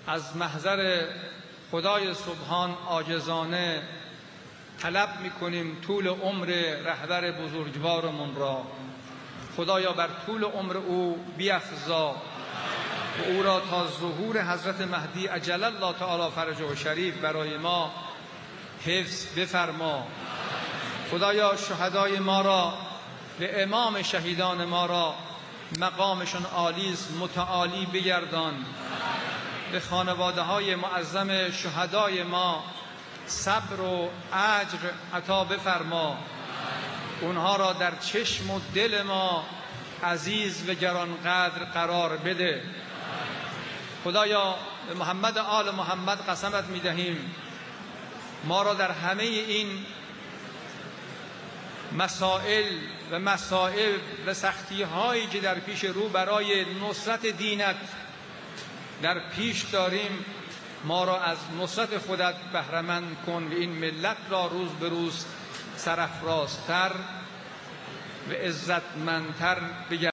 از محضر خدای سبحان عاجزانه طلب میکنیم طول عمر رهبر بزرگوارمون را. خدایا بر طول عمر او بیفزا و او را تا ظهور حضرت مهدی عجل الله تعالی فرجه شریف برای ما حفظ بفرما. خدایا شهدای ما را به امام شهیدان ما را مقامشان عالی است متعالی بگردان. به خانواده های معظم شهدای ما صبر و اجر عطا بفرما. اونها را در چشم و دل ما عزیز و گرانقدر قرار بده. خدایا به محمد آل محمد قسمت می‌دهیم ما را در همه این مسائل و مصائب و سختی‌هایی که در پیش رو برای نصرت دینت در پیش داریم ما را از نصرت خودت بهره‌مند کن و این ملت را روز به روز سرافرازتر و عزتمندتر بگردان.